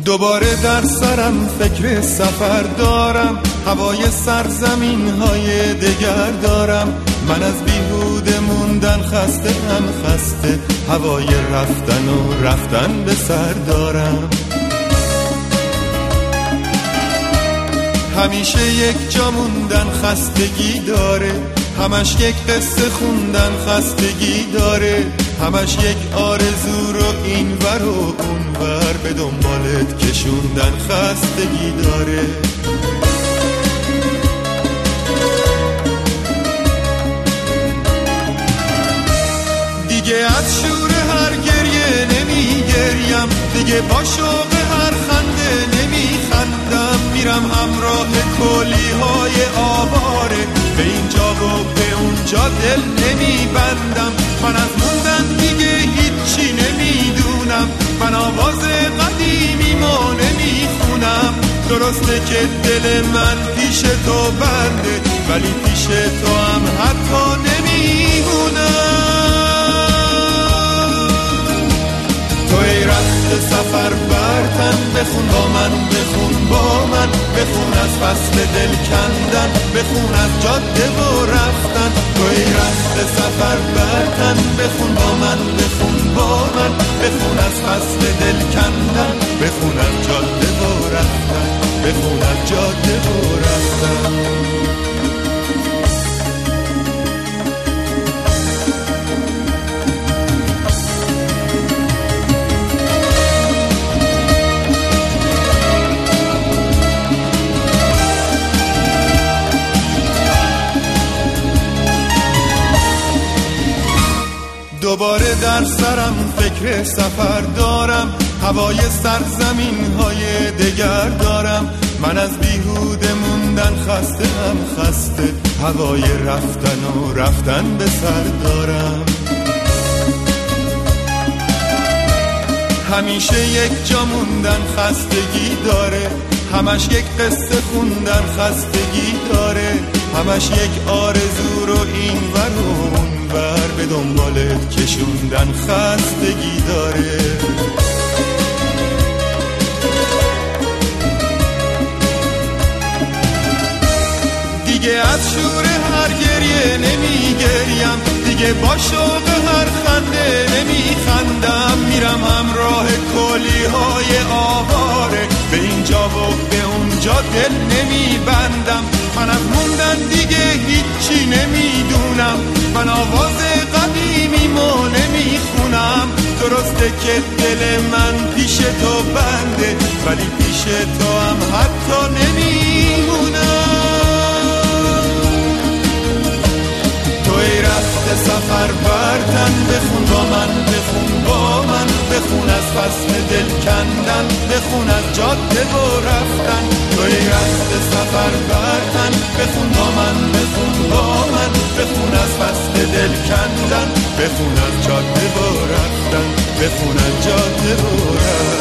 دوباره در سرم فکر سفر دارم، هوای سرزمین‌های دگر دارم. من از بیهوده موندن خسته، هوای رفتن و رفتن به سر دارم. همیشه یک جا موندن خستگی داره، همش یک قصه خوندن خستگی داره، همش یک آرزو رو این ور و اون ور به دنبالت کشوندن خستگی داره. دیگه از شور هر گریه نمی گریم، دیگه با شوق هر خنده نمی خندم. میرم همراه کلی های آواره، به اینجا و به اونجا دل نمی بندم. من از موندن دیگه هیچی نمیدونم، من آواز قدیمیمو نمی خونم. درسته که دل من پیش تو بنده، ولی پیش تو هم حتی نمیمونم. توی رفت سفر برتن، بخون با من، بخون با من، بخون از فصل دل کندن، بخون از جاده و رفتن. توی رفت سفر برتن، بخون با من، بخون با من، بخون از فصل دل کندن، بخون از جاده و رفتن، بخون از جاده و رفتن. دوباره در سرم فکر سفر دارم، هوای سرزمین‌های دگر دارم. من از بیهوده موندن خسته، هوای رفتن و رفتن به سر دارم. همیشه یک جا موندن خستگی داره، همش یک قصه خوندن خستگی داره، همش یک آرزو رو این ور و اون ور به دنبالت کشوندن خستگی داره. دیگه از شور هر گریه نمی گریم، دیگه با شوق هر خنده نمی خندم. میرم همراه کلی های آواره، به اینجا و به اونجا دل نمی بندم. من از موندن دیگه هیچی نمیدونم، من آواز قدیمیمو نمی خونم. درسته که دل من پیش تو بنده، ولی پیش تو هم حتی نمیمونم. توی رفت سفر برتن، بخون با من، بخون با من، بخون از فصل دل کندن، بخون از جاده و رفتن. توی رفت سفر برتن، بخون با من، بخون با من، بخون از فصل دل کندن، بخون از جاده و رفتن، بخون از جاده و رفتن.